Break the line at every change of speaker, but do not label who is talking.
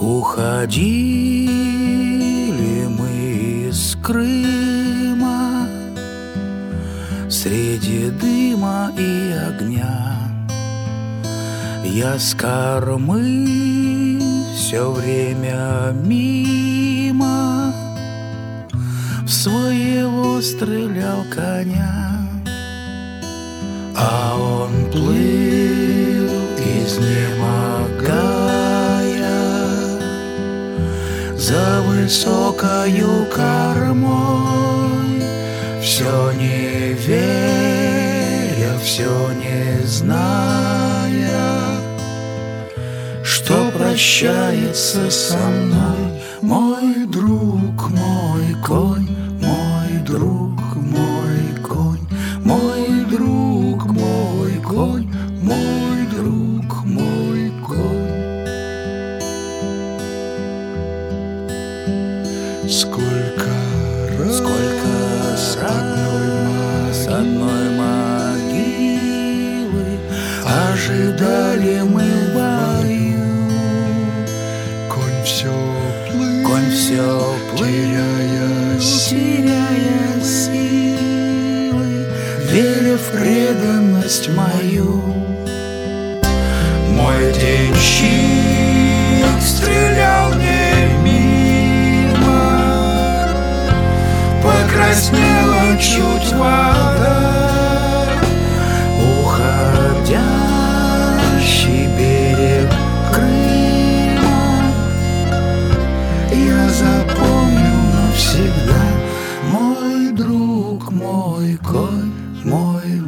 Уходили мы из Крыма среди дыма и огня. Я с кормы все время мимо в своего стрелял коня, а он плыл, изнемогая, за высокою кормой, все не веря, все не зная, что прощается со мной мой друг, мой конь, мой друг, мой конь, мой друг, мой конь, мой друг, мой конь. Сколько раз с одной могилы ожидали мы в бою. Конь все плыл, теряя силы, веря в преданность мою. Мой денщик стрелял не мимо, покраснела чуть вода, уходящий берег Крыма я запомню навсегда. Мой друг, мой конь, мой